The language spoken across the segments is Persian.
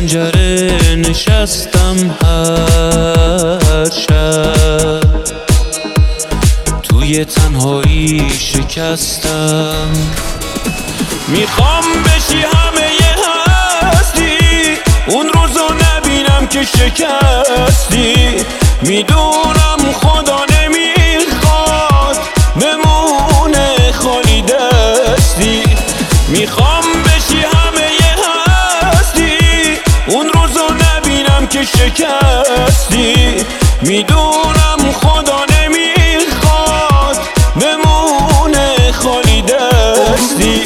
پنجره نشستم هر شب، توی تنهایی شکستم. میخوام بشی همه هستی، اون روزو نبینم که شکستی. میدونم خدا نمیخواد بمونه خالی دستی. میخوام بشی همه هستی، اون روزو نبینم که شکستی. میدونم خدا نمیخواد بمونه خالی دستی.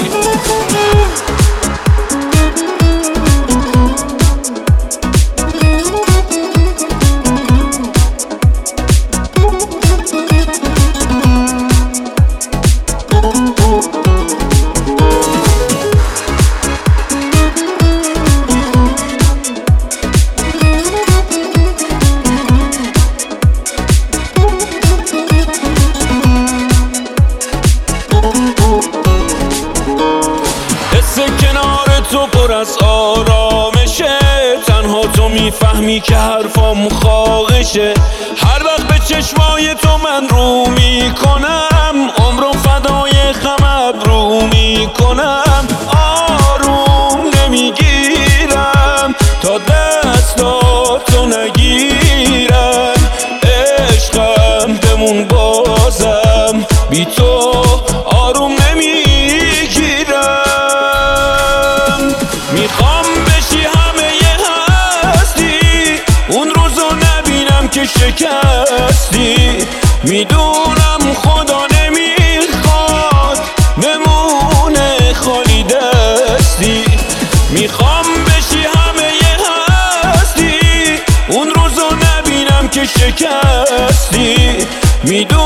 کنار تو پر از آرامشه، تنها تو میفهمی که حرفام خاقشه. هر وقت به چشمای تو من رو میکنم، عمرم فدای خم ابرو میکنم. آروم نمیگیرم تا دستاتو نگیرم. عشقم بمون بازم، بی تو آروم نمیگیرم. میخوام بشی همه هستی، اون روزو نبینم که شکستی. میدونم خدا نمیخواد بمونه خالی دستی. میخوام بشی همه هستی، اون روزو نبینم که شکستی.